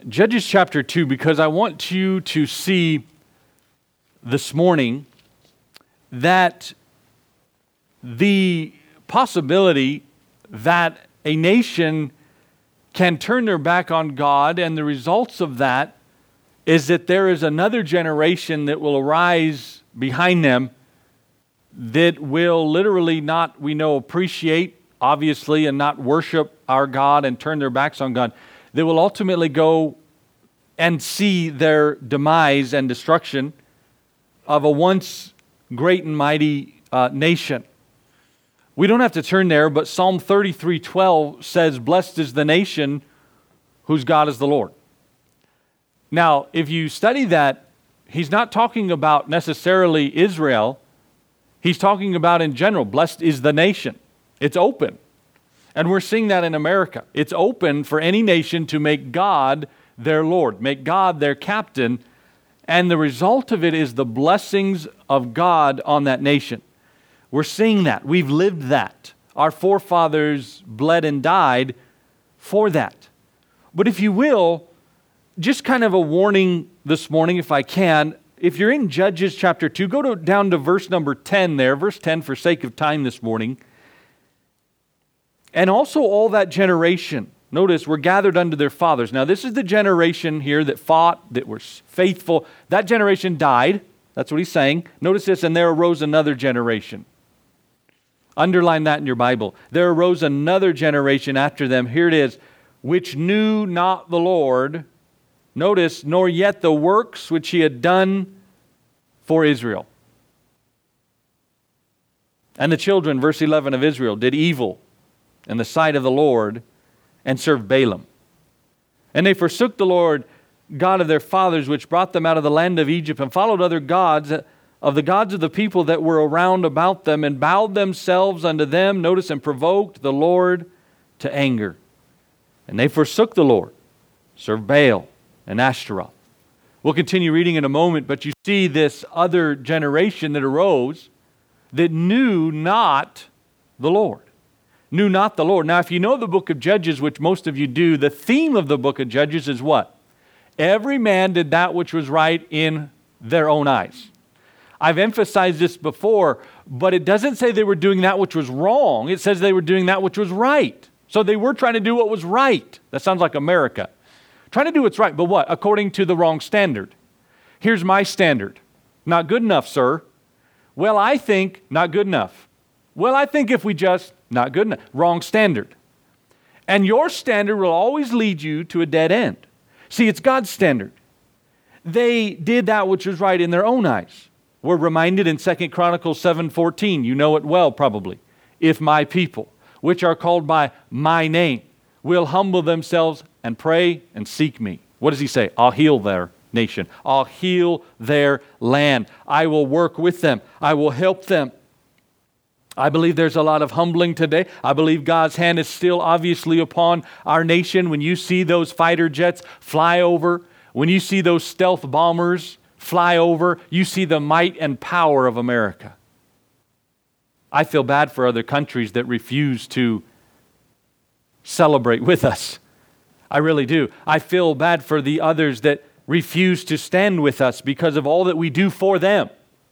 Judges chapter 2, because I want you to see this morning that the possibility that a nation can turn their back on God, and the results of that is that there is another generation that will arise behind them that will literally not, we know, appreciate, obviously, and not worship our God and turn their backs on God. They will ultimately go and see their demise and destruction of a once great and mighty nation. We don't have to turn there, but Psalm 33:12 says, "Blessed is the nation whose God is the Lord." Now, if you study that, he's not talking about necessarily Israel. He's talking about in general, blessed is the nation. It's open. And we're seeing that in America. It's open for any nation to make God their Lord, make God their captain, and the result of it is the blessings of God on that nation. We're seeing that. We've lived that. Our forefathers bled and died for that. But if you will, just kind of a warning this morning, if I can, if you're in Judges chapter 2, go down to verse number 10 there, verse 10 for sake of time this morning. And also all that generation, notice, were gathered unto their fathers. Now this is the generation here that fought, that were faithful. That generation died. That's what he's saying. Notice this, and there arose another generation. Underline that in your Bible. There arose another generation after them. Here it is. Which knew not the Lord. Notice, nor yet the works which he had done for Israel. And the children, verse 11 of Israel, did evil in the sight of the Lord, and served Balaam. And they forsook the Lord God of their fathers, which brought them out of the land of Egypt, and followed other gods of the people that were around about them, and bowed themselves unto them, notice, and provoked the Lord to anger. And they forsook the Lord, served Baal and Ashtaroth. We'll continue reading in a moment, but you see this other generation that arose that knew not the Lord. Knew not the Lord. Now, if you know the book of Judges, which most of you do, the theme of the book of Judges is what? Every man did that which was right in their own eyes. I've emphasized this before, but it doesn't say they were doing that which was wrong. It says they were doing that which was right. So they were trying to do what was right. That sounds like America. Trying to do what's right, but what? According to the wrong standard. Here's my standard. Not good enough, sir. Well, I think not good enough. Well, I think if we just, not good enough. Wrong standard. And your standard will always lead you to a dead end. See, it's God's standard. They did that which was right in their own eyes. We're reminded in 2 Chronicles 7:14, you know it well probably. If my people, which are called by my name, will humble themselves and pray and seek me. What does he say? I'll heal their nation. I'll heal their land. I will work with them. I will help them. I believe there's a lot of humbling today. I believe God's hand is still obviously upon our nation. When you see those fighter jets fly over, when you see those stealth bombers fly over, you see the might and power of America. I feel bad for other countries that refuse to celebrate with us. I really do. I feel bad for the others that refuse to stand with us because of all that we do for them,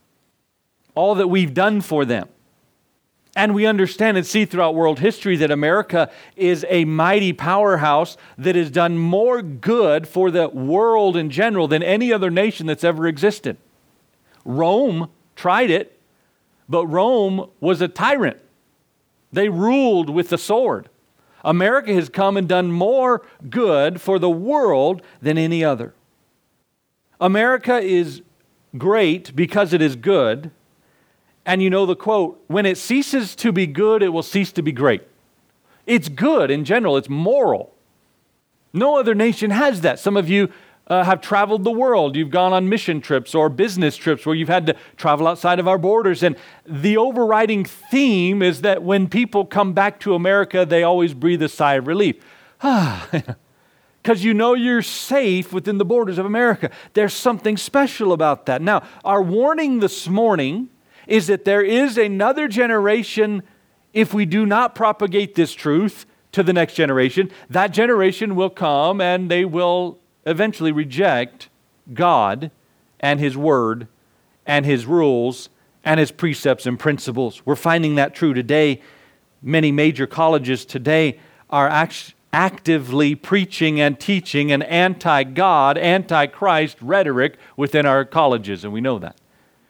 all that we've done for them. And we understand and see throughout world history that America is a mighty powerhouse that has done more good for the world in general than any other nation that's ever existed. Rome tried it, but Rome was a tyrant. They ruled with the sword. America has come and done more good for the world than any other. America is great because it is good. And you know the quote, when it ceases to be good, it will cease to be great. It's good in general. It's moral. No other nation has that. Some of you have traveled the world. You've gone on mission trips or business trips where you've had to travel outside of our borders. And the overriding theme is that when people come back to America, they always breathe a sigh of relief. Because you know you're safe within the borders of America. There's something special about that. Now, our warning this morning is that there is another generation, if we do not propagate this truth to the next generation, that generation will come and they will eventually reject God and His Word and His rules and His precepts and principles. We're finding that true today. Many major colleges today are actively preaching and teaching an anti-God, anti-Christ rhetoric within our colleges, and we know that.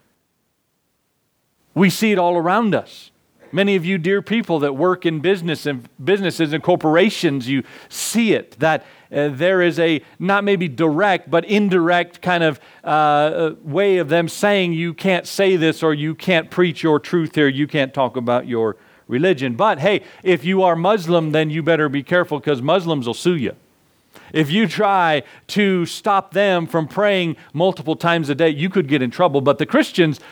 We see it all around us. Many of you dear people that work in businesses and corporations, you see it, that there is a not maybe direct but indirect kind of way of them saying you can't say this, or you can't preach your truth here, you can't talk about your religion. But hey, if you are Muslim, then you better be careful, because Muslims will sue you. If you try to stop them from praying multiple times a day, you could get in trouble. But the Christians,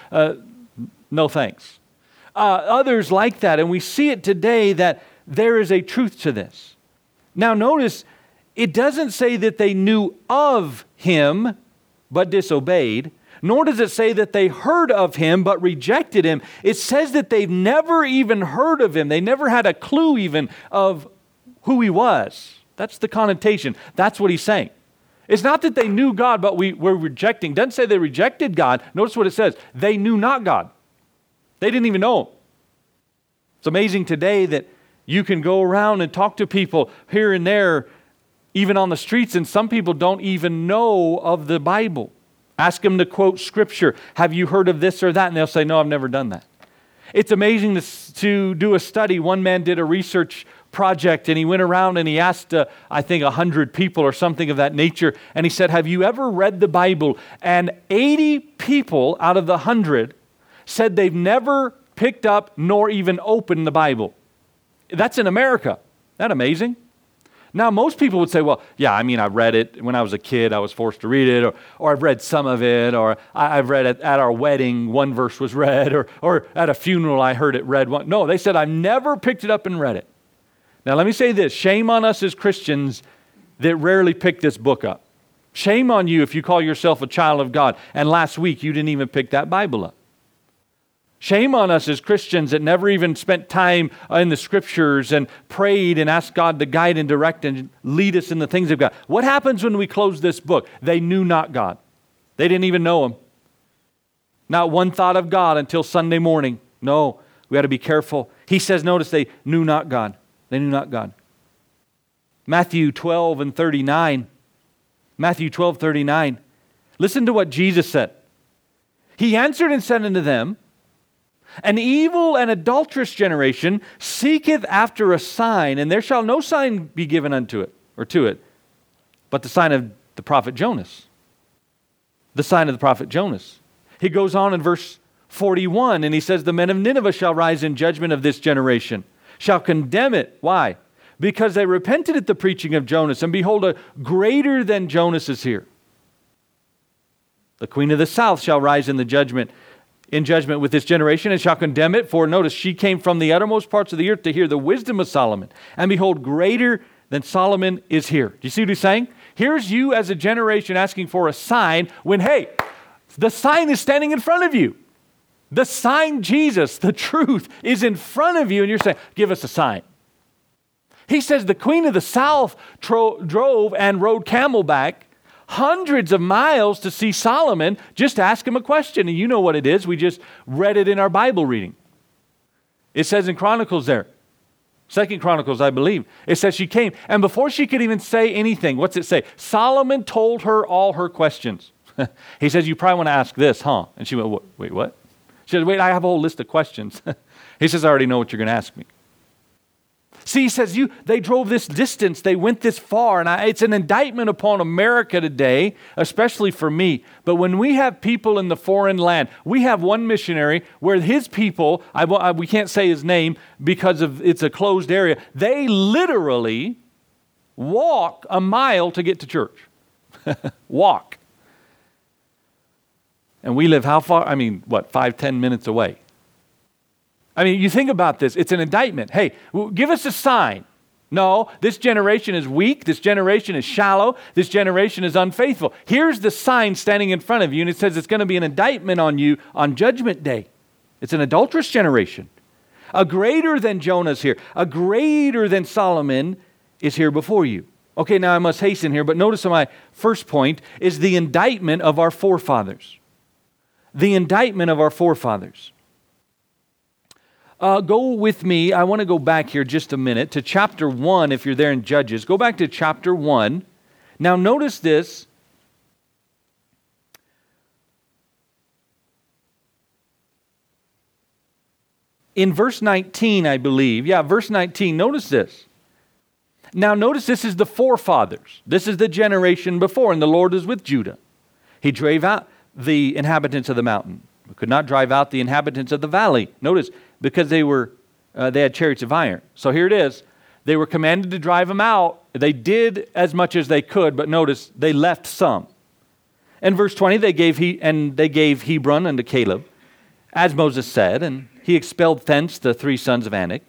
no thanks. Others like that, and we see it today that there is a truth to this. Now notice, it doesn't say that they knew of Him but disobeyed, nor does it say that they heard of Him but rejected Him. It says that they've never even heard of Him. They never had a clue even of who He was. That's the connotation. That's what he's saying. It's not that they knew God but were rejecting. It doesn't say they rejected God. Notice what it says. They knew not God. They didn't even know Him. It's amazing today that you can go around and talk to people here and there, even on the streets, and some people don't even know of the Bible. Ask them to quote Scripture. Have you heard of this or that? And they'll say, no, I've never done that. It's amazing to do a study. One man did a research project, and he went around and he asked, I think, 100 people or something of that nature. And he said, have you ever read the Bible? And 80 people out of the 100 said they've never picked up nor even opened the Bible. That's in America. Isn't that amazing? Now, most people would say, well, yeah, I mean, I read it when I was a kid. I was forced to read it, or I've read some of it, or I've read it at our wedding, one verse was read, or at a funeral I heard it read. No, they said, I've never picked it up and read it. Now, let me say this. Shame on us as Christians that rarely pick this book up. Shame on you if you call yourself a child of God, and last week you didn't even pick that Bible up. Shame on us as Christians that never even spent time in the Scriptures and prayed and asked God to guide and direct and lead us in the things of God. What happens when we close this book? They knew not God. They didn't even know Him. Not one thought of God until Sunday morning. No, we got to be careful. He says, notice, they knew not God. They knew not God. Matthew 12 and 39. Matthew 12:39. Listen to what Jesus said. He answered and said unto them, an evil and adulterous generation seeketh after a sign, and there shall no sign be given unto it, or to it, but the sign of the prophet Jonas. The sign of the prophet Jonas. He goes on in verse 41, and he says, the men of Nineveh shall rise in judgment of this generation, shall condemn it. Why? Because they repented at the preaching of Jonas, and behold, a greater than Jonas is here. The queen of the south shall rise in judgment with this generation, and shall condemn it. For notice, she came from the uttermost parts of the earth to hear the wisdom of Solomon. And behold, greater than Solomon is here. Do you see what he's saying? Here's you as a generation asking for a sign when, hey, the sign is standing in front of you. The sign, Jesus, the truth, is in front of you, and you're saying, give us a sign. He says the queen of the south drove and rode camelback hundreds of miles to see Solomon, just to ask him a question. And you know what it is. We just read it in our Bible reading. It says in Chronicles there, 2 Chronicles, I believe, it says she came, and before she could even say anything, what's it say? Solomon told her all her questions. He says, you probably want to ask this, huh? And she went, wait, what? She said, wait, I have a whole list of questions. He says, I already know what you're going to ask me. See, he says, they drove this distance, they went this far, and it's an indictment upon America today, especially for me. But when we have people in the foreign land, we have one missionary where his people, we can't say his name because it's a closed area, they literally walk a mile to get to church. Walk. And we live how far? 5-10 minutes away. You think about this. It's an indictment. Hey, give us a sign. No, this generation is weak. This generation is shallow. This generation is unfaithful. Here's the sign standing in front of you, and it says it's going to be an indictment on you on Judgment Day. It's an adulterous generation. A greater than Jonah's here. A greater than Solomon is here before you. Okay, now I must hasten here, but notice my first point is the indictment of our forefathers. The indictment of our forefathers. Go with me, I want to go back here just a minute to chapter 1, if you're there in Judges. Go back to chapter 1. Now notice this. In verse 19, I believe. Yeah, verse 19, notice this. Now notice this is the forefathers. This is the generation before, and the Lord is with Judah. He drove out the inhabitants of the mountain, but could not drive out the inhabitants of the valley. Notice, because they had chariots of iron. So here it is. They were commanded to drive them out. They did as much as they could, but notice they left some. And verse 20, they gave Hebron unto Caleb, as Moses said, and he expelled thence the 3 sons of Anak.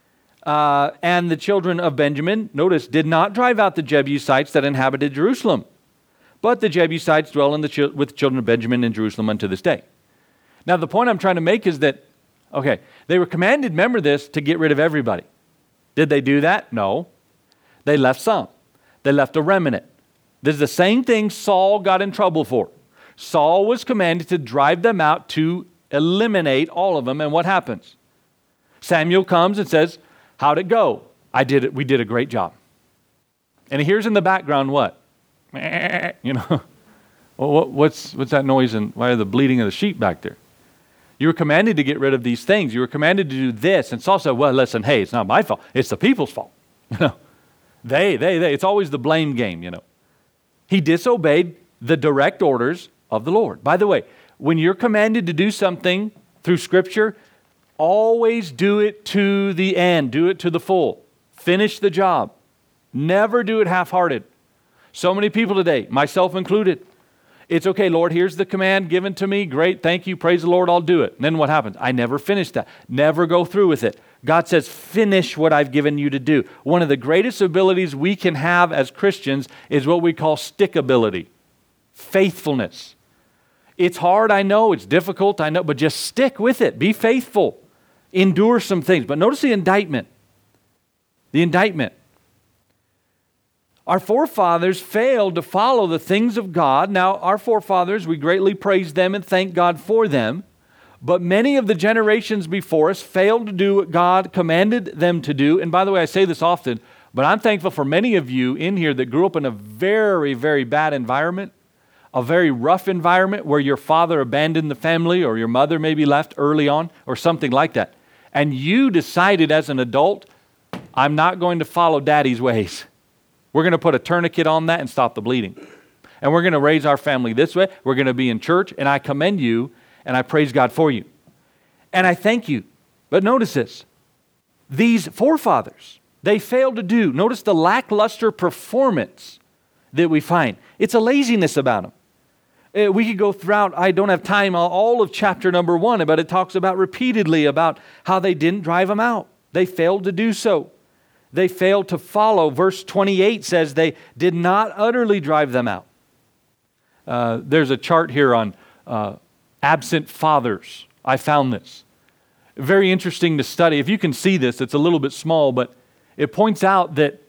And the children of Benjamin, notice, did not drive out the Jebusites that inhabited Jerusalem, but the Jebusites dwell with the children of Benjamin in Jerusalem unto this day. Now the point I'm trying to make is that, okay, they were commanded, remember this, to get rid of everybody. Did they do that? No. They left some. They left a remnant. This is the same thing Saul got in trouble for. Saul was commanded to drive them out, to eliminate all of them, and what happens? Samuel comes and says, how'd it go? I did it. We did a great job. And he hears in the background what? You know, well, what's that noise, and why are the bleating of the sheep back there? You were commanded to get rid of these things. You were commanded to do this. And Saul said, well, listen, hey, it's not my fault. It's the people's fault. You know, they. It's always the blame game, you know. He disobeyed the direct orders of the Lord. By the way, when you're commanded to do something through Scripture, always do it to the end. Do it to the full. Finish the job. Never do it half-hearted. So many people today, myself included, it's okay, Lord, here's the command given to me. Great, thank you, praise the Lord, I'll do it. And then what happens? I never finish that. Never go through with it. God says, finish what I've given you to do. One of the greatest abilities we can have as Christians is what we call stickability, faithfulness. It's hard, I know, it's difficult, I know, but just stick with it. Be faithful. Endure some things. But notice the indictment. The indictment. Our forefathers failed to follow the things of God. Now, our forefathers, we greatly praise them and thank God for them. But many of the generations before us failed to do what God commanded them to do. And by the way, I say this often, but I'm thankful for many of you in here that grew up in a very, very bad environment, a very rough environment where your father abandoned the family or your mother maybe left early on or something like that. And you decided as an adult, I'm not going to follow daddy's ways. We're going to put a tourniquet on that and stop the bleeding. And we're going to raise our family this way. We're going to be in church, and I commend you, and I praise God for you. And I thank you. But notice this. These forefathers, they failed to do. Notice the lackluster performance that we find. It's a laziness about them. We could go throughout, I don't have time, all of chapter number 1, but it talks about repeatedly about how they didn't drive them out. They failed to do so. They failed to follow. Verse 28 says they did not utterly drive them out. There's a chart here on absent fathers. I found this. Very interesting to study. If you can see this, it's a little bit small, but it points out that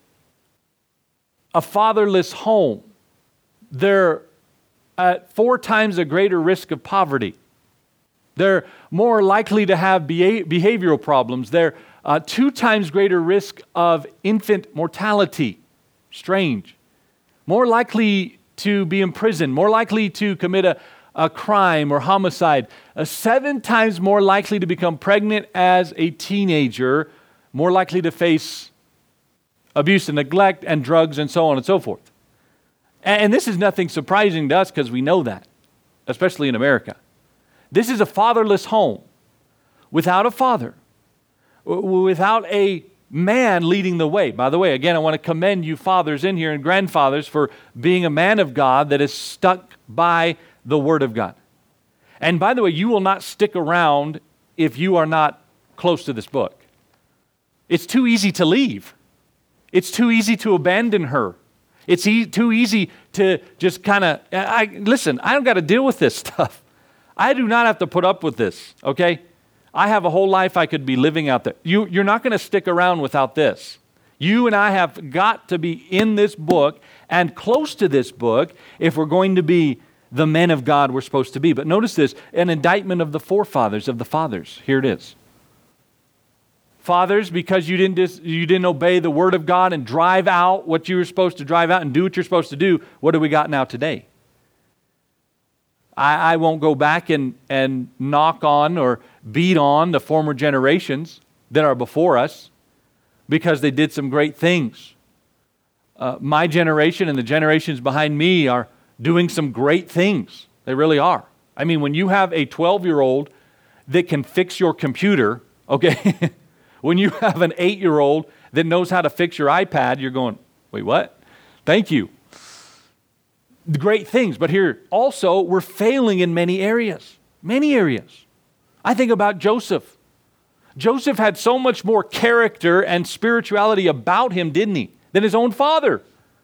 a fatherless home, they're at 4 times a greater risk of poverty. They're more likely to have behavioral problems. They're 2 times greater risk of infant mortality. Strange. More likely to be imprisoned. More likely to commit a crime or homicide. 7 times more likely to become pregnant as a teenager. More likely to face abuse and neglect and drugs and so on and so forth. And this is nothing surprising to us because we know that, especially in America. This is a fatherless home without a father, without a man leading the way. By the way, again, I want to commend you fathers in here and grandfathers for being a man of God that is stuck by the Word of God. And by the way, you will not stick around if you are not close to this book. It's too easy to leave. It's too easy to abandon her. It's too easy to just kind of, listen, I don't got to deal with this stuff. I do not have to put up with this, okay? I have a whole life I could be living out there. You're not going to stick around without this. You and I have got to be in this book and close to this book if we're going to be the men of God we're supposed to be. But notice this, an indictment of the forefathers, of the fathers. Here it is. Fathers, because you didn't obey the word of God and drive out what you were supposed to drive out and do what you're supposed to do, what do we got now today? I won't go back and knock on or beat on the former generations that are before us because they did some great things. My generation and the generations behind me are doing some great things. They really are. I mean, when you have a 12-year-old that can fix your computer, okay, when you have an 8-year-old that knows how to fix your iPad, you're going, wait, what? Thank you. Great things, but here also we're failing in many areas. Many areas. I think about Joseph. Joseph had so much more character and spirituality about him, didn't he, than his own father.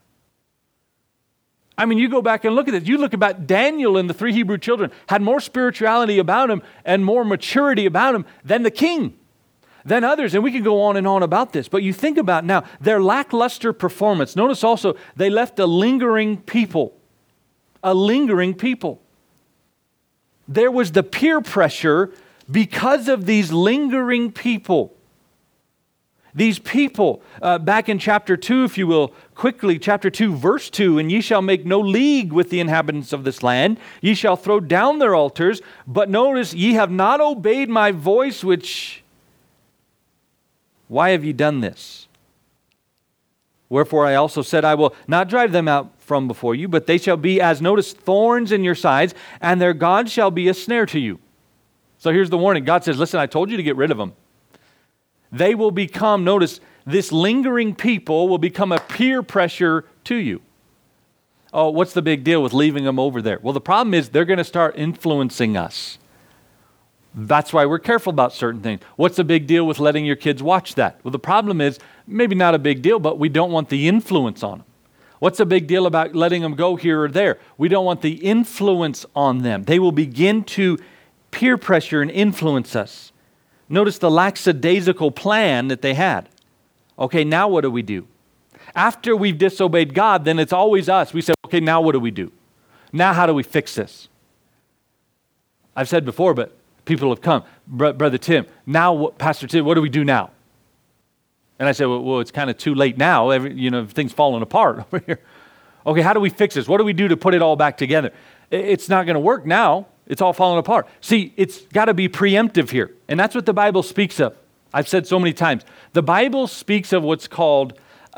I mean, you go back and look at this. You look about Daniel and the 3 Hebrew children had more spirituality about him and more maturity about him than the king, than others. And we can go on and on about this. But you think about now, their lackluster performance. Notice also, they left a lingering people. A lingering people. There was the peer pressure because of these lingering people. These people, back in chapter 2, if you will, quickly, chapter 2, verse 2, and ye shall make no league with the inhabitants of this land. Ye shall throw down their altars. But notice, ye have not obeyed my voice, which... Why have ye done this? Wherefore I also said, I will not drive them out from before you, but they shall be, as notice, thorns in your sides, and their God shall be a snare to you. So here's the warning. God says, listen, I told you to get rid of them. They will become, notice, this lingering people will become a peer pressure to you. Oh, what's the big deal with leaving them over there? Well, the problem is they're going to start influencing us. That's why we're careful about certain things. What's the big deal with letting your kids watch that? Well, the problem is, maybe not a big deal, but we don't want the influence on them. What's the big deal about letting them go here or there? We don't want the influence on them. They will begin to peer pressure and influence us. Notice the lackadaisical plan that they had. Okay, now what do we do? After we've disobeyed God, then it's always us. We say, okay, now what do we do? Now how do we fix this? I've said before, but people have come, Brother Tim, now, Pastor Tim, what do we do now? And I said, well, it's kind of too late now. Things falling apart over here. Okay, how do we fix this? What do we do to put it all back together? It's not going to work now. It's all falling apart. See, it's got to be preemptive here. And that's what the Bible speaks of. I've said so many times. The Bible speaks of what's called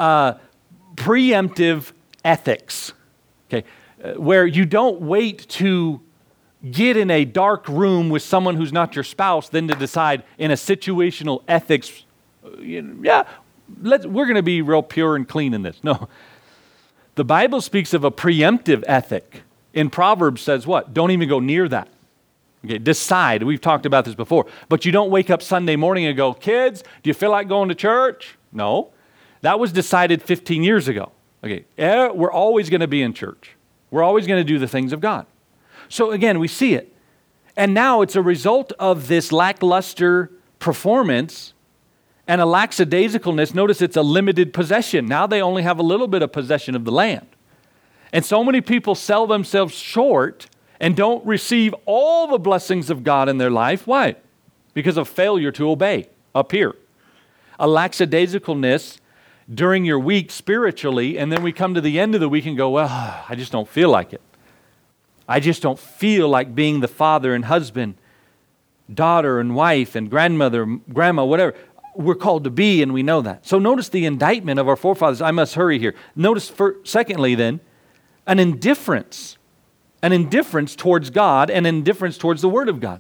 preemptive ethics. Okay, where you don't wait to get in a dark room with someone who's not your spouse, then to decide in a situational ethics, we're going to be real pure and clean in this. No. The Bible speaks of a preemptive ethic. In Proverbs says what? Don't even go near that. Okay, decide. We've talked about this before. But you don't wake up Sunday morning and go, kids, do you feel like going to church? No. That was decided 15 years ago. Okay, we're always going to be in church. We're always going to do the things of God. So again, we see it. And now it's a result of this lackluster performance and a lackadaisicalness. Notice it's a limited possession. Now they only have a little bit of possession of the land. And so many people sell themselves short and don't receive all the blessings of God in their life. Why? Because of failure to obey up here. A lackadaisicalness during your week spiritually, and then we come to the end of the week and go, well, I just don't feel like it. I just don't feel like being the father and husband, daughter and wife and grandmother, grandma, whatever we're called to be, and we know that. So notice the indictment of our forefathers. I must hurry here. Notice, secondly then, an indifference towards God and indifference towards the Word of God.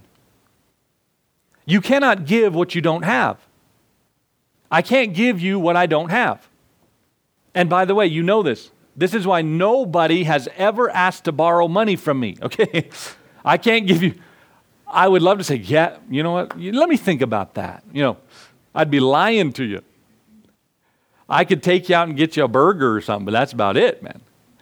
You cannot give what you don't have. I can't give you what I don't have. And by the way, you know this. This is why nobody has ever asked to borrow money from me, okay? I can't give you, I would love to say, yeah, you know what, let me think about that. I'd be lying to you. I could take you out and get you a burger or something, but that's about it, man.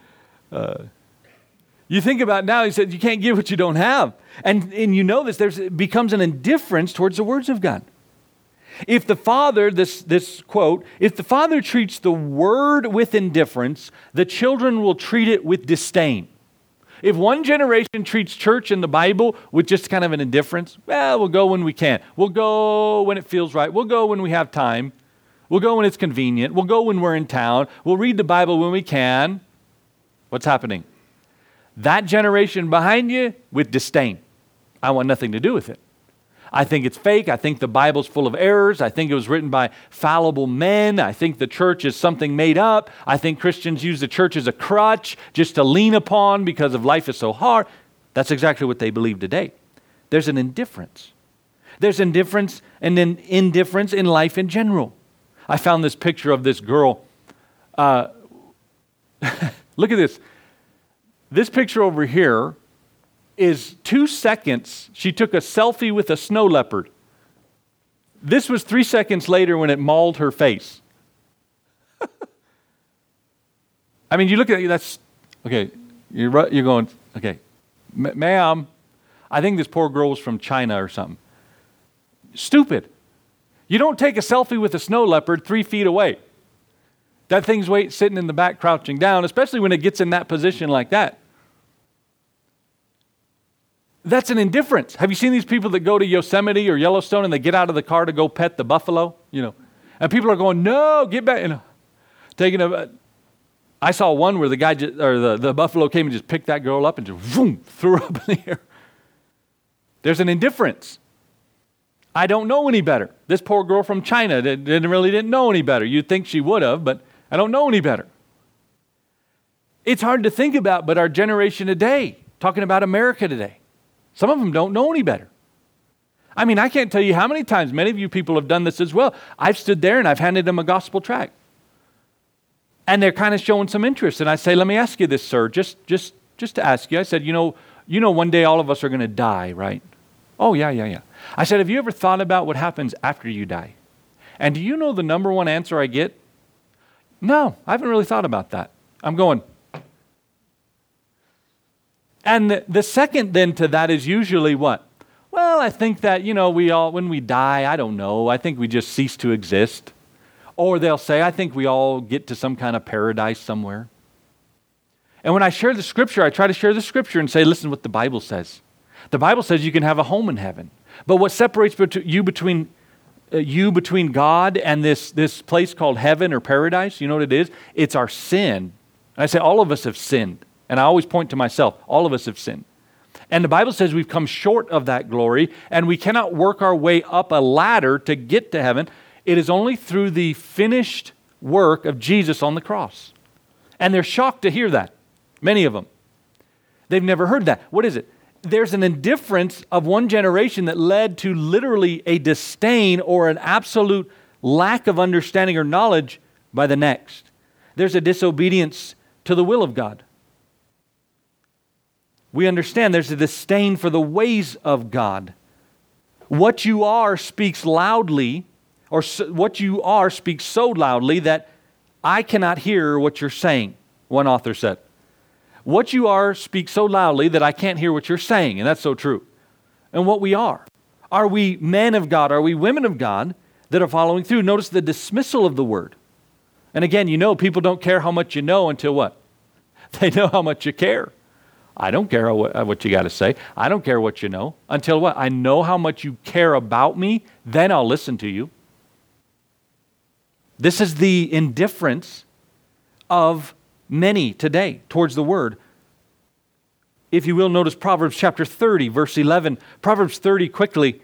You think about it now, he said, you can't give what you don't have. And you know this, becomes an indifference towards the words of God. If the father, this quote, if the father treats the word with indifference, the children will treat it with disdain. If one generation treats church and the Bible with just kind of an indifference, well, we'll go when we can. We'll go when it feels right. We'll go when we have time. We'll go when it's convenient. We'll go when we're in town. We'll read the Bible when we can. What's happening? That generation behind you with disdain. I want nothing to do with it. I think it's fake. I think the Bible's full of errors. I think it was written by fallible men. I think the church is something made up. I think Christians use the church as a crutch just to lean upon because of life is so hard. That's exactly what they believe today. There's an indifference. There's indifference and then indifference in life in general. I found this picture of this girl. Look at this. This picture over here is 2 seconds. She took a selfie with a snow leopard. This was 3 seconds later when it mauled her face. I mean, you look at it, that's, okay, you're going, okay, ma'am, I think this poor girl was from China or something. Stupid. You don't take a selfie with a snow leopard 3 feet away. That thing's sitting in the back crouching down, especially when it gets in that position like that. That's an indifference. Have you seen these people that go to Yosemite or Yellowstone and they get out of the car to go pet the buffalo? And people are going, no, get back. I saw one where the guy the buffalo came and just picked that girl up and just vroom, threw her up in the air. There's an indifference. I don't know any better. This poor girl from China didn't know any better. You'd think she would have, but I don't know any better. It's hard to think about, but our generation today, talking about America today, some of them don't know any better. I mean, I can't tell you how many times many of you people have done this as well. I've stood there and I've handed them a gospel tract. And they're kind of showing some interest. And I say, let me ask you this, sir, just to ask you. I said, you know, one day all of us are going to die, right? Oh, yeah. I said, have you ever thought about what happens after you die? And do you know the number one answer I get? No, I haven't really thought about that. I'm going. And the second then to that is usually what? Well, I think that, we all, when we die, I don't know, I think we just cease to exist. Or they'll say, I think we all get to some kind of paradise somewhere. And when I share the scripture, I try to share the scripture and say, listen what the Bible says. The Bible says you can have a home in heaven. But what separates you between God and this place called heaven or paradise, you know what it is? It's our sin. And I say all of us have sinned. And I always point to myself, all of us have sinned. And the Bible says we've come short of that glory, and we cannot work our way up a ladder to get to heaven. It is only through the finished work of Jesus on the cross. And they're shocked to hear that, many of them. They've never heard that. What is it? There's an indifference of one generation that led to literally a disdain or an absolute lack of understanding or knowledge by the next. There's a disobedience to the will of God. We understand there's a disdain for the ways of God. What you are speaks loudly, or what you are speaks so loudly that I cannot hear what you're saying, one author said. What you are speaks so loudly that I can't hear what you're saying, and that's so true. And what we are we men of God? Are we women of God that are following through? Notice the dismissal of the word. And again, people don't care how much you know until what? They know how much you care. I don't care what you got to say. I don't care what you know. Until what? I know how much you care about me, then I'll listen to you. This is the indifference of many today towards the word. If you will, notice Proverbs chapter 30, verse 11. Proverbs 30, quickly.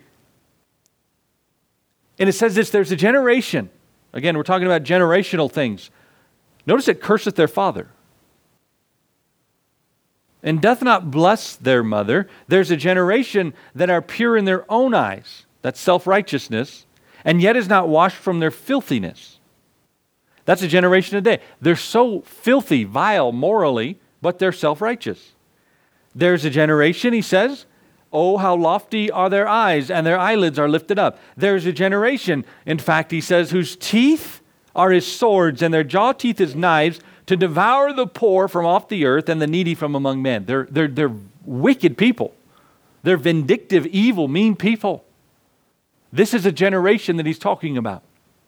And it says this, there's a generation. Again, we're talking about generational things. Notice it curseth their father, and doth not bless their mother. There's a generation that are pure in their own eyes, that's self-righteousness, and yet is not washed from their filthiness. That's a generation today. They're so filthy, vile, morally, but they're self-righteous. There's a generation, he says, oh, how lofty are their eyes, and their eyelids are lifted up. There's a generation, in fact, he says, whose teeth are as swords, and their jaw teeth as knives, to devour the poor from off the earth and the needy from among men. They're wicked people. They're vindictive, evil, mean people. This is a generation that he's talking about.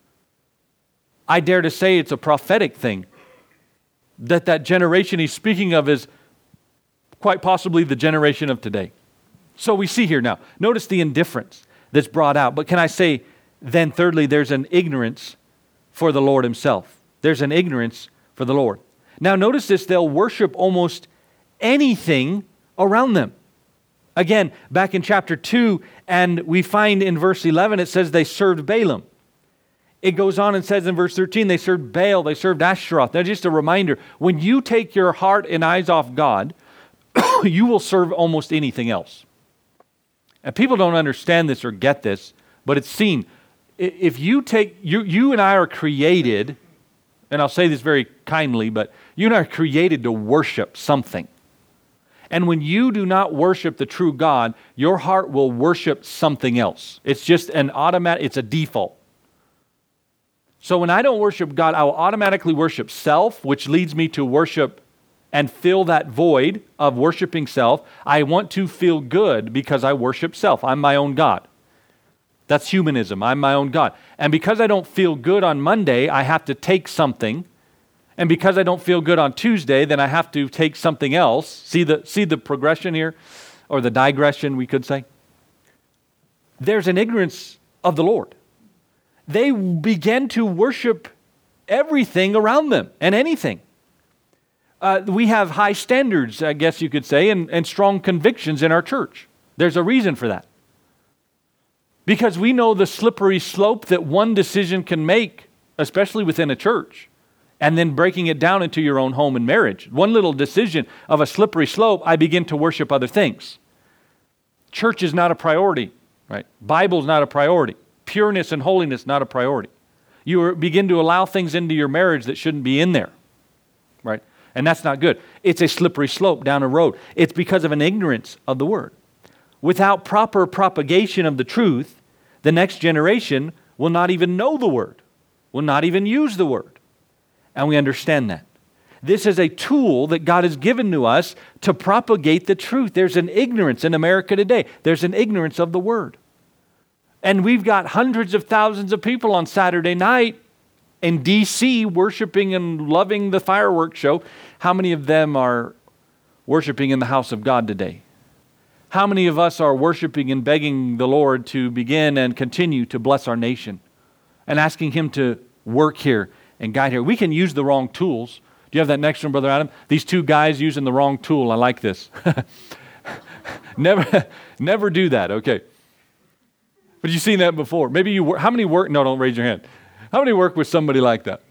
I dare to say it's a prophetic thing. That generation he's speaking of is quite possibly the generation of today. So we see here now, notice the indifference that's brought out. But can I say, then thirdly, there's an ignorance for the Lord himself. There's an ignorance for the Lord. Now notice this, they'll worship almost anything around them. Again, back in chapter 2, and we find in verse 11, it says they served Balaam. It goes on and says in verse 13, they served Baal, they served Ashtaroth. Now just a reminder, when you take your heart and eyes off God, you will serve almost anything else. And people don't understand this or get this, but it's seen. If you take, you and I are created, and I'll say this very kindly, but you and I are created to worship something. And when you do not worship the true God, your heart will worship something else. It's just an automatic, it's a default. So when I don't worship God, I will automatically worship self, which leads me to worship and fill that void of worshiping self. I want to feel good because I worship self. I'm my own God. That's humanism. I'm my own God. And because I don't feel good on Monday, I have to take something. And because I don't feel good on Tuesday, then I have to take something else. See the progression here? Or the digression, we could say? There's an ignorance of the Lord. They began to worship everything around them and anything. We have high standards, I guess you could say, and strong convictions in our church. There's a reason for that. Because we know the slippery slope that one decision can make, especially within a church, and then breaking it down into your own home and marriage. One little decision of a slippery slope, I begin to worship other things. Church is not a priority, right? Bible's not a priority. Pureness and holiness, not a priority. You begin to allow things into your marriage that shouldn't be in there, right? And that's not good. It's a slippery slope down a road. It's because of an ignorance of the Word. Without proper propagation of the truth, the next generation will not even know the Word, will not even use the Word. And we understand that. This is a tool that God has given to us to propagate the truth. There's an ignorance in America today. There's an ignorance of the Word. And we've got hundreds of thousands of people on Saturday night in D.C. worshiping and loving the fireworks show. How many of them are worshiping in the house of God today? How many of us are worshiping and begging the Lord to begin and continue to bless our nation and asking Him to work here and guide here? We can use the wrong tools. Do you have that next one, Brother Adam? These two guys using the wrong tool. I like this. Never do that, okay. But you've seen that before. Maybe you work. How many work? No, don't raise your hand. How many work with somebody like that?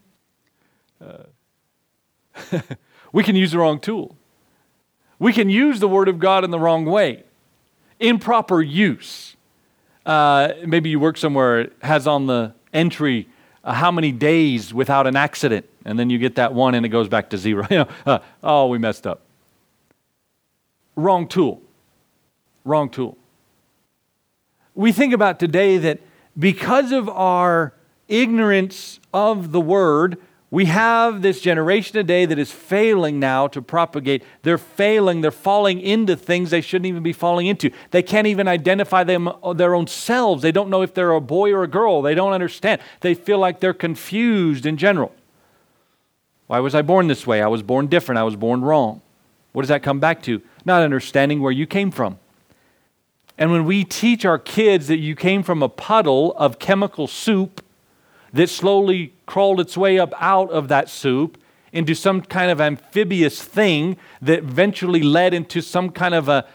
We can use the wrong tool. We can use the Word of God in the wrong way. Improper use. Maybe you work somewhere, it has on the entry how many days without an accident, and then you get that one and it goes back to 0. Oh, we messed up. Wrong tool. Wrong tool. We think about today that because of our ignorance of the Word, we have this generation today that is failing now to propagate. They're failing. They're falling into things they shouldn't even be falling into. They can't even identify their own selves. They don't know if they're a boy or a girl. They don't understand. They feel like they're confused in general. Why was I born this way? I was born different. I was born wrong. What does that come back to? Not understanding where you came from. And when we teach our kids that you came from a puddle of chemical soup that slowly crawled its way up out of that soup into some kind of amphibious thing that eventually led into some kind of a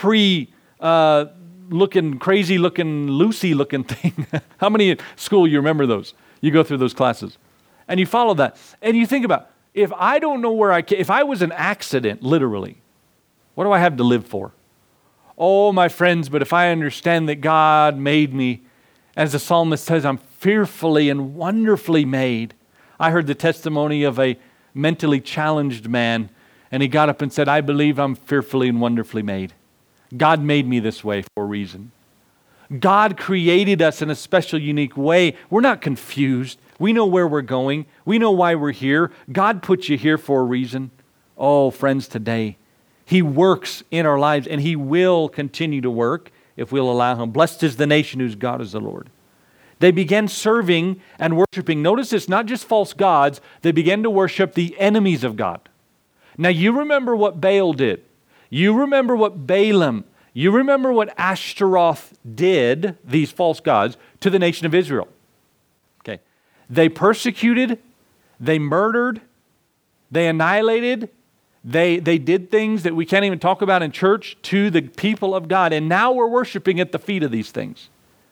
crazy-looking, Lucy-looking thing. How many at school you remember those? You go through those classes. And you follow that. And you think about, if I don't know where I came, if I was an accident, literally, what do I have to live for? Oh, my friends, but if I understand that God made me, as the psalmist says, I'm fearfully and wonderfully made. I heard the testimony of a mentally challenged man, and he got up and said, I believe I'm fearfully and wonderfully made. God made me this way for a reason. God created us in a special, unique way. We're not confused. We know where we're going. We know why we're here. God put you here for a reason. Oh, friends, today, He works in our lives, and He will continue to work if we'll allow Him. Blessed is the nation whose God is the Lord. They began serving and worshiping. Notice this, not just false gods. They began to worship the enemies of God. Now you remember what Baal did. You remember what Balaam, you remember what Ashtaroth did, these false gods, to the nation of Israel. Okay. They persecuted, they murdered, they annihilated, they did things that we can't even talk about in church to the people of God. And now we're worshiping at the feet of these things.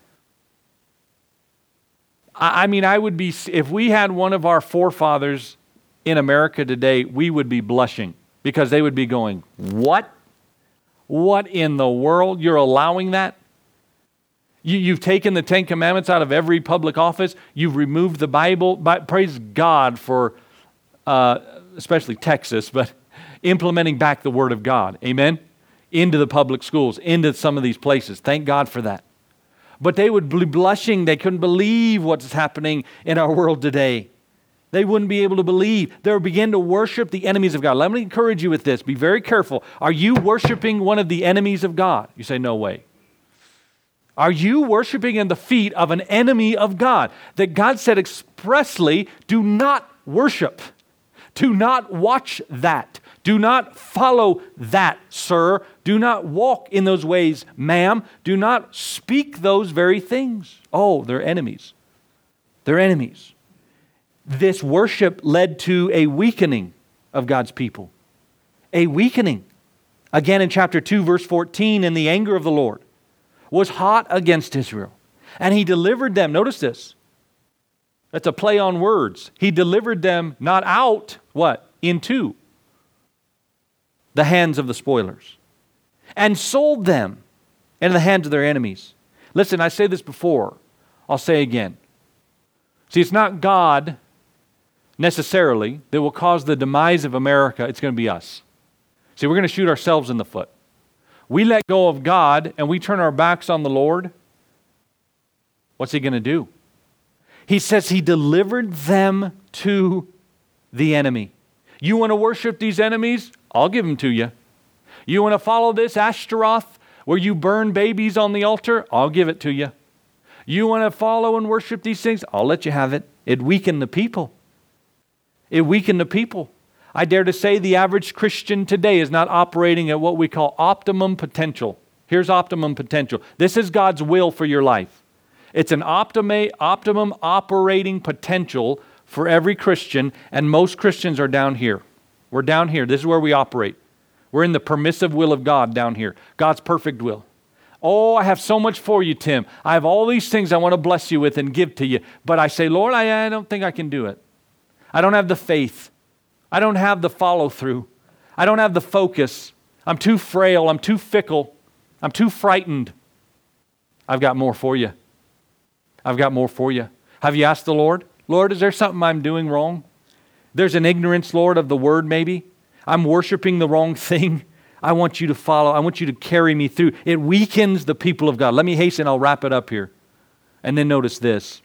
I mean, I would be, if we had one of our forefathers in America today, we would be blushing because they would be going, what? What in the world? You're allowing that? You've taken the Ten Commandments out of every public office. You've removed the Bible. Praise God for, especially Texas, but implementing back the Word of God. Amen? Into the public schools, into some of these places. Thank God for that. But they would be blushing. They couldn't believe what's happening in our world today. They wouldn't be able to believe. They would begin to worship the enemies of God. Let me encourage you with this. Be very careful. Are you worshiping one of the enemies of God? You say, no way. Are you worshiping in the feet of an enemy of God that God said expressly, do not worship. Do not watch that. Do not follow that, sir. Do not walk in those ways, ma'am. Do not speak those very things. Oh, they're enemies. They're enemies. This worship led to a weakening of God's people. A weakening. Again in chapter 2, verse 14, and the anger of the Lord was hot against Israel. And He delivered them. Notice this. That's a play on words. He delivered them not out, what? Into the hands of the spoilers. And sold them into the hands of their enemies. Listen, I say this before. I'll say again. See, it's not God necessarily that will cause the demise of America. It's going to be us. See, we're going to shoot ourselves in the foot. We let go of God and we turn our backs on the Lord. What's He going to do? He says He delivered them to the enemy. You want to worship these enemies? I'll give them to you. You want to follow this Ashtaroth where you burn babies on the altar? I'll give it to you. You want to follow and worship these things? I'll let you have it. It weakened the people. It weakened the people. I dare to say the average Christian today is not operating at what we call optimum potential. Here's optimum potential. This is God's will for your life. It's an optimum operating potential for every Christian, and most Christians are down here. We're down here. This is where we operate. We're in the permissive will of God down here. God's perfect will. Oh, I have so much for you, Tim. I have all these things I want to bless you with and give to you. But I say, Lord, I don't think I can do it. I don't have the faith. I don't have the follow-through. I don't have the focus. I'm too frail. I'm too fickle. I'm too frightened. I've got more for you. I've got more for you. Have you asked the Lord? Lord, is there something I'm doing wrong? There's an ignorance, Lord, of the word maybe. I'm worshiping the wrong thing. I want you to follow. I want you to carry me through. It weakens the people of God. Let me hasten. I'll wrap it up here. And then notice this.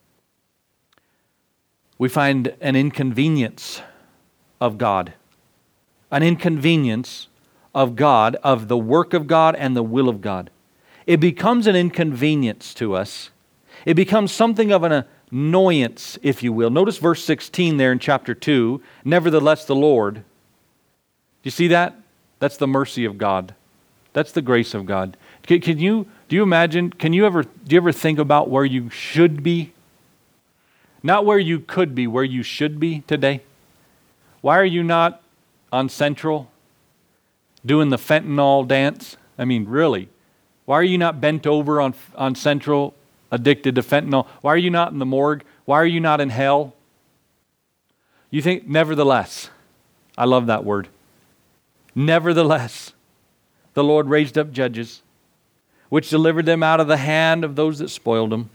We find an inconvenience of God. An inconvenience of God, of the work of God and the will of God. It becomes an inconvenience to us. It becomes something of an annoyance, if you will. Notice verse 16 there in chapter 2. Nevertheless, the Lord. Do you see that? That's the mercy of God. That's the grace of God. Do you ever think about where you should be? Not where you could be, where you should be today? Why are you not on Central doing the fentanyl dance? I mean, really. Why are you not bent over on Central addicted to fentanyl? Why are you not in the morgue? Why are you not in hell? You think, nevertheless. I love that word. Nevertheless, the Lord raised up judges, which delivered them out of the hand of those that spoiled them.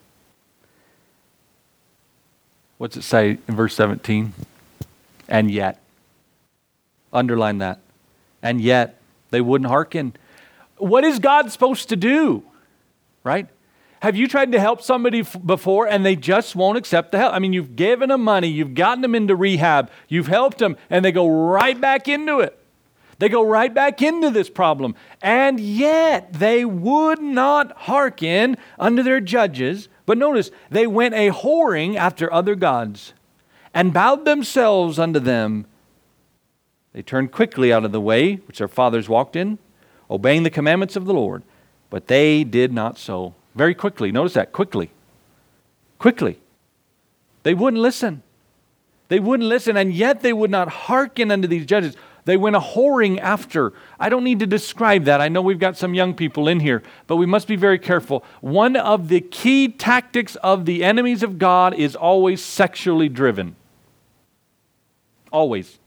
What's it say in verse 17? And yet. Underline that. And yet, they wouldn't hearken. What is God supposed to do? Right? Have you tried to help somebody before and they just won't accept the help? I mean, you've given them money, you've gotten them into rehab, you've helped them, and they go right back into it. They go right back into this problem. And yet they would not hearken unto their judges. But notice, they went a whoring after other gods and bowed themselves unto them. They turned quickly out of the way which their fathers walked in, obeying the commandments of the Lord. But they did not so. Very quickly. Notice that. Quickly. Quickly. They wouldn't listen. They wouldn't listen, and yet they would not hearken unto these judges. They went a whoring after. I don't need to describe that. I know we've got some young people in here, but we must be very careful. One of the key tactics of the enemies of God is always sexually driven. Always.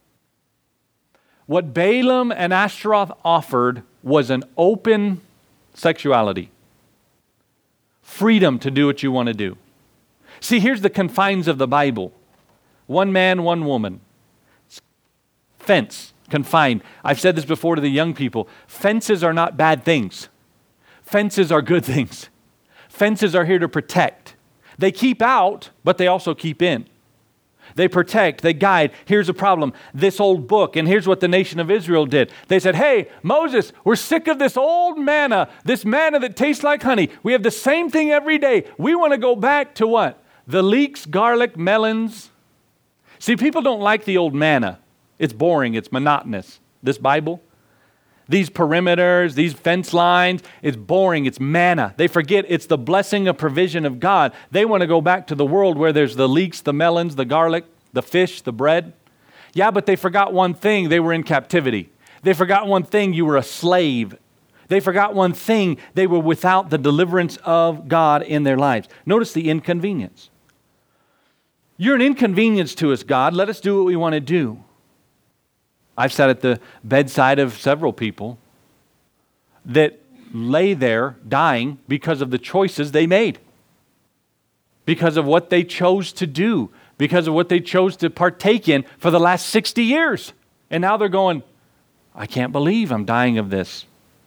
What Balaam and Ashtaroth offered was an open sexuality. Freedom to do what you want to do. See, here's the confines of the Bible. One man, one woman. Fence, confined. I've said this before to the young people. Fences are not bad things. Fences are good things. Fences are here to protect. They keep out, but they also keep in. They protect, they guide. Here's a problem. This old book, and here's what the nation of Israel did. They said, hey, Moses, we're sick of this old manna, this manna that tastes like honey. We have the same thing every day. We want to go back to what? The leeks, garlic, melons. See, people don't like the old manna. It's boring. It's monotonous. This Bible, these perimeters, these fence lines, it's boring. It's manna. They forget it's the blessing of provision of God. They want to go back to the world where there's the leeks, the melons, the garlic, the fish, the bread. Yeah, but they forgot one thing. They were in captivity. They forgot one thing. You were a slave. They forgot one thing. They were without the deliverance of God in their lives. Notice the inconvenience. You're an inconvenience to us, God. Let us do what we want to do. I've sat at the bedside of several people that lay there dying because of the choices they made, because of what they chose to do, because of what they chose to partake in for the last 60 years. And now they're going, I can't believe I'm dying of this.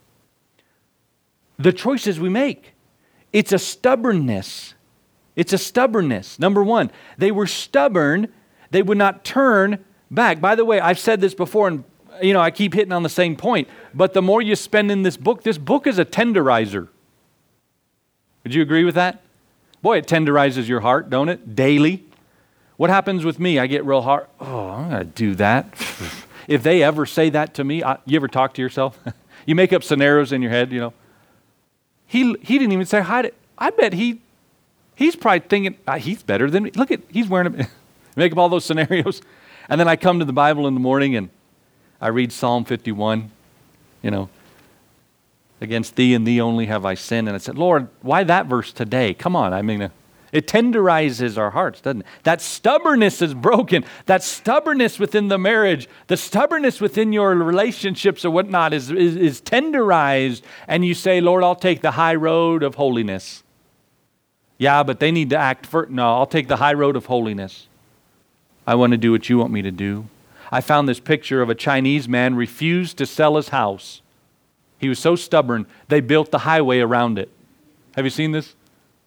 The choices we make, it's a stubbornness. It's a stubbornness. Number one, they were stubborn. They would not turn back. By the way, I've said this before, and I keep hitting on the same point, but the more you spend in this book is a tenderizer. Would you agree with that? Boy, it tenderizes your heart, don't it? Daily. What happens with me? I get real hard. Oh, I'm going to do that. If they ever say that to me, you ever talk to yourself? You make up scenarios in your head, He didn't even say hi to, I bet he's probably thinking, he's better than me. Look at, he's wearing a, make up all those scenarios. And then I come to the Bible in the morning and I read Psalm 51, against thee and thee only have I sinned. And I said, Lord, why that verse today? Come on. It tenderizes our hearts, doesn't it? That stubbornness is broken. That stubbornness within the marriage, the stubbornness within your relationships or whatnot is tenderized. And you say, Lord, I'll take the high road of holiness. Yeah, but they need to act first. No, I'll take the high road of holiness. I want to do what you want me to do. I found this picture of a Chinese man refused to sell his house. He was so stubborn, they built the highway around it. Have you seen this?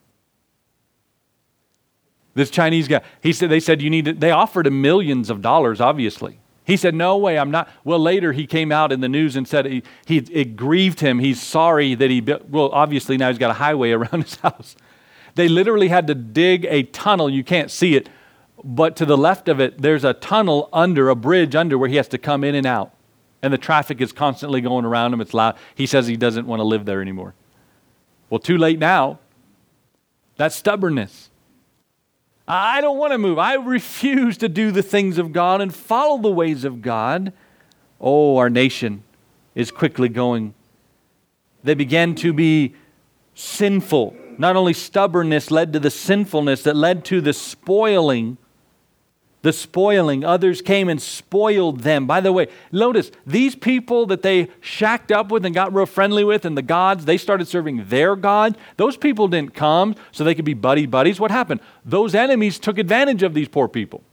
This Chinese guy, they said they offered him millions of dollars, obviously. He said, no way, I'm not. Well, later he came out in the news and said it grieved him. He's sorry that he built, obviously now he's got a highway around his house. They literally had to dig a tunnel. You can't see it, but to the left of it, there's a tunnel under, a bridge under where he has to come in and out. And the traffic is constantly going around him. It's loud. He says he doesn't want to live there anymore. Well, too late now. That's stubbornness. I don't want to move. I refuse to do the things of God and follow the ways of God. Oh, our nation is quickly going. They began to be sinful. Not only stubbornness led to the sinfulness that led to the spoiling. The spoiling. Others came and spoiled them. By the way, notice, these people that they shacked up with and got real friendly with and the gods, they started serving their God. Those people didn't come so they could be buddies. What happened? Those enemies took advantage of these poor people.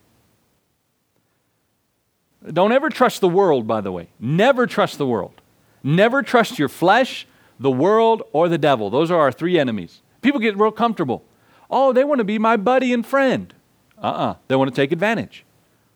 Don't ever trust the world, by the way. Never trust the world. Never trust your flesh, the world, or the devil. Those are our three enemies. People get real comfortable. Oh, they want to be my buddy and friend. They want to take advantage.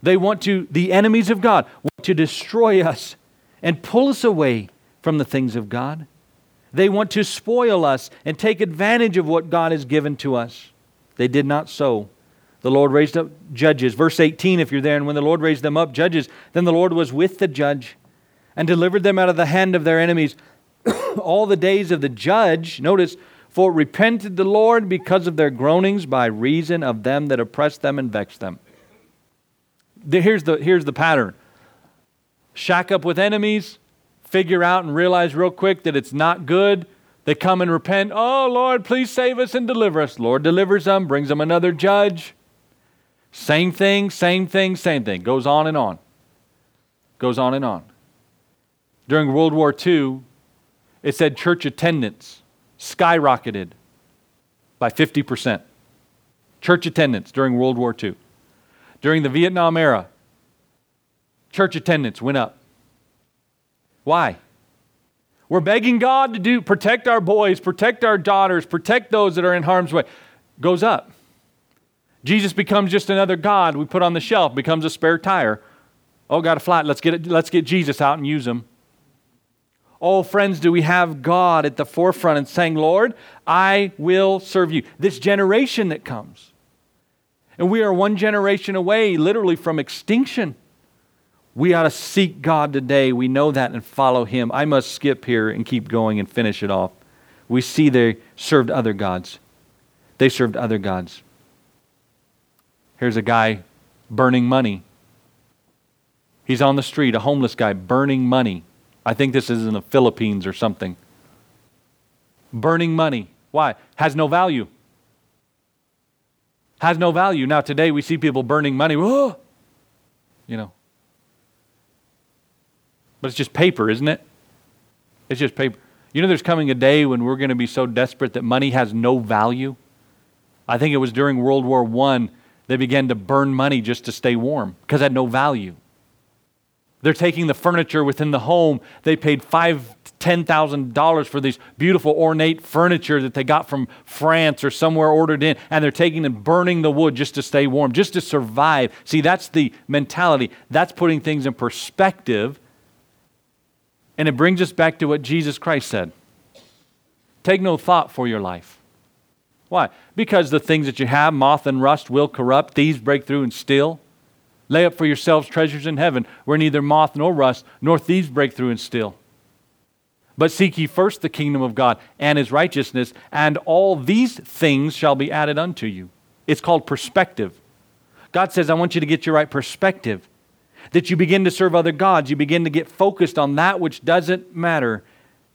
The enemies of God want to destroy us and pull us away from the things of God. They want to spoil us and take advantage of what God has given to us. They did not so. The Lord raised up judges. Verse 18, if you're there, and when the Lord raised them up judges, then the Lord was with the judge and delivered them out of the hand of their enemies. All the days of the judge, notice, for repented the Lord because of their groanings by reason of them that oppressed them and vexed them. Here's the pattern. Shack up with enemies, figure out and realize real quick that it's not good. They come and repent. Oh, Lord, please save us and deliver us. Lord delivers them, brings them another judge. Same thing, same thing, same thing. Goes on and on. Goes on and on. During World War II, it said church attendance skyrocketed by 50%. Church attendance during World War II. During the Vietnam era, church attendance went up. Why? We're begging God to protect our boys, protect our daughters, protect those that are in harm's way. Goes up. Jesus becomes just another God we put on the shelf, becomes a spare tire. Oh, got a flat, let's get Jesus out and use him. Oh, friends, do we have God at the forefront and saying, Lord, I will serve you. This generation that comes. And we are one generation away, literally, from extinction. We ought to seek God today. We know that and follow Him. I must skip here and keep going and finish it off. We see they served other gods. They served other gods. Here's a guy burning money. He's on the street, a homeless guy burning money. I think this is in the Philippines or something. Burning money. Why? Has no value. Has no value. Now today we see people burning money. Whoa! But it's just paper, isn't it? It's just paper. There's coming a day when we're going to be so desperate that money has no value. I think it was during World War I they began to burn money just to stay warm because it had no value. They're taking the furniture within the home. They paid $5,000 to $10,000 for these beautiful ornate furniture that they got from France or somewhere ordered in, and they're taking and burning the wood just to stay warm, just to survive. See, that's the mentality. That's putting things in perspective. And it brings us back to what Jesus Christ said. Take no thought for your life. Why? Because the things that you have, moth and rust will corrupt, thieves break through and steal. Lay up for yourselves treasures in heaven, where neither moth nor rust, nor thieves break through and steal. But seek ye first the kingdom of God and His righteousness, and all these things shall be added unto you. It's called perspective. God says, I want you to get your right perspective. That you begin to serve other gods. You begin to get focused on that which doesn't matter.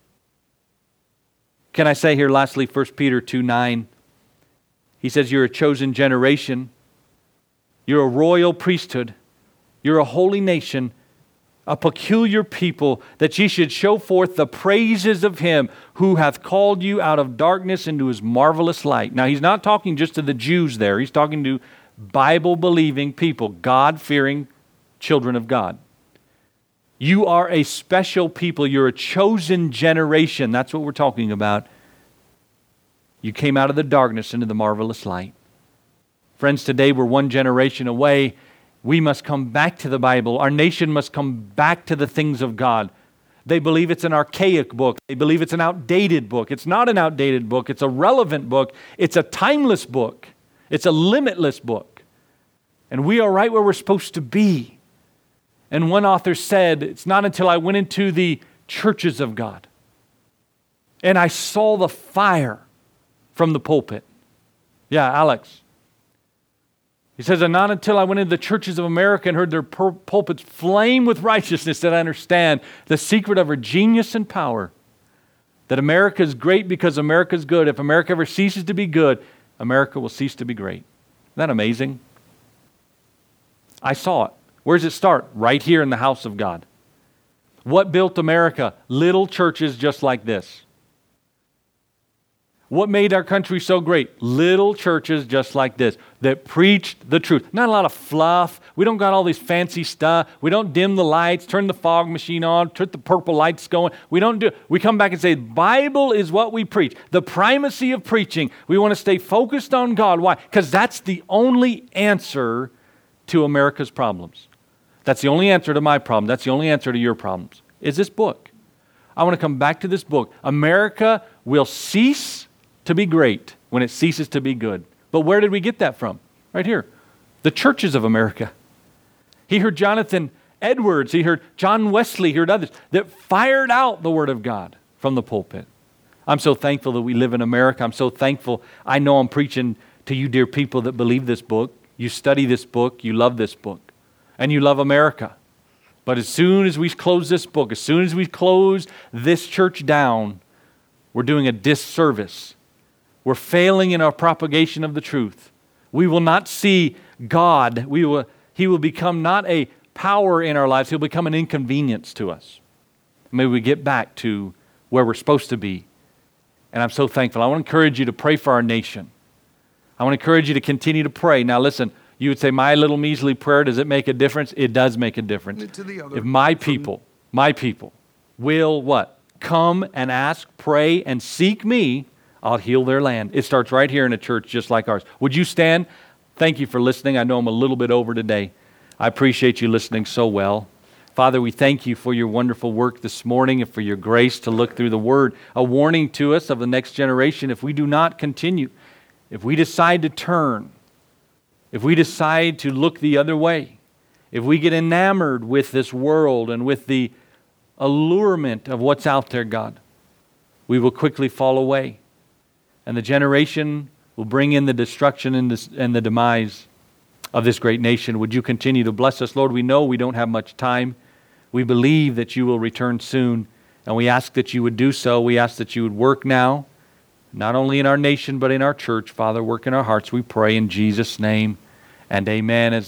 Can I say here lastly, 1 Peter 2:9, he says, you're a chosen generation. You're a royal priesthood. You're a holy nation, a peculiar people, that ye should show forth the praises of Him who hath called you out of darkness into His marvelous light. Now, he's not talking just to the Jews there. He's talking to Bible-believing people, God-fearing children of God. You are a special people. You're a chosen generation. That's what we're talking about. You came out of the darkness into the marvelous light. Friends, today we're one generation away. We must come back to the Bible. Our nation must come back to the things of God. They believe it's an archaic book. They believe it's an outdated book. It's not an outdated book. It's a relevant book. It's a timeless book. It's a limitless book. And we are right where we're supposed to be. And one author said, it's not until I went into the churches of God and I saw the fire from the pulpit. Yeah, Alex. He says, and not until I went into the churches of America and heard their pulpits flame with righteousness did I understand the secret of her genius and power. That America is great because America is good. If America ever ceases to be good, America will cease to be great. Isn't that amazing? I saw it. Where does it start? Right here in the house of God. What built America? Little churches just like this. What made our country so great? Little churches just like this that preached the truth. Not a lot of fluff. We don't got all these fancy stuff. We don't dim the lights, turn the fog machine on, turn the purple lights going. We don't do it. We come back and say, Bible is what we preach. The primacy of preaching. We want to stay focused on God. Why? Because that's the only answer to America's problems. That's the only answer to my problem. That's the only answer to your problems, is this book. I want to come back to this book. America will cease to be great when it ceases to be good. But where did we get that from? Right here. The churches of America. He heard Jonathan Edwards, he heard John Wesley, he heard others that fired out the Word of God from the pulpit. I'm so thankful that we live in America. I'm so thankful. I know I'm preaching to you, dear people, that believe this book. You study this book. You love this book. And you love America. But as soon as we close this book, as soon as we close this church down, we're doing a disservice. We're failing in our propagation of the truth. We will not see God. He will become not a power in our lives. He'll become an inconvenience to us. May we get back to where we're supposed to be. And I'm so thankful. I want to encourage you to pray for our nation. I want to encourage you to continue to pray. Now listen, you would say, my little measly prayer, does it make a difference? It does make a difference. If my people will what? Come and ask, pray, and seek me, I'll heal their land. It starts right here in a church just like ours. Would you stand? Thank you for listening. I know I'm a little bit over today. I appreciate you listening so well. Father, we thank you for your wonderful work this morning and for your grace to look through the Word, a warning to us of the next generation if we do not continue, if we decide to turn, if we decide to look the other way, if we get enamored with this world and with the allurement of what's out there, God, we will quickly fall away. And the generation will bring in the destruction and the demise of this great nation. Would you continue to bless us, Lord? We know we don't have much time. We believe that you will return soon, and we ask that you would do so. We ask that you would work now, not only in our nation, but in our church. Father, work in our hearts, we pray in Jesus' name, and amen.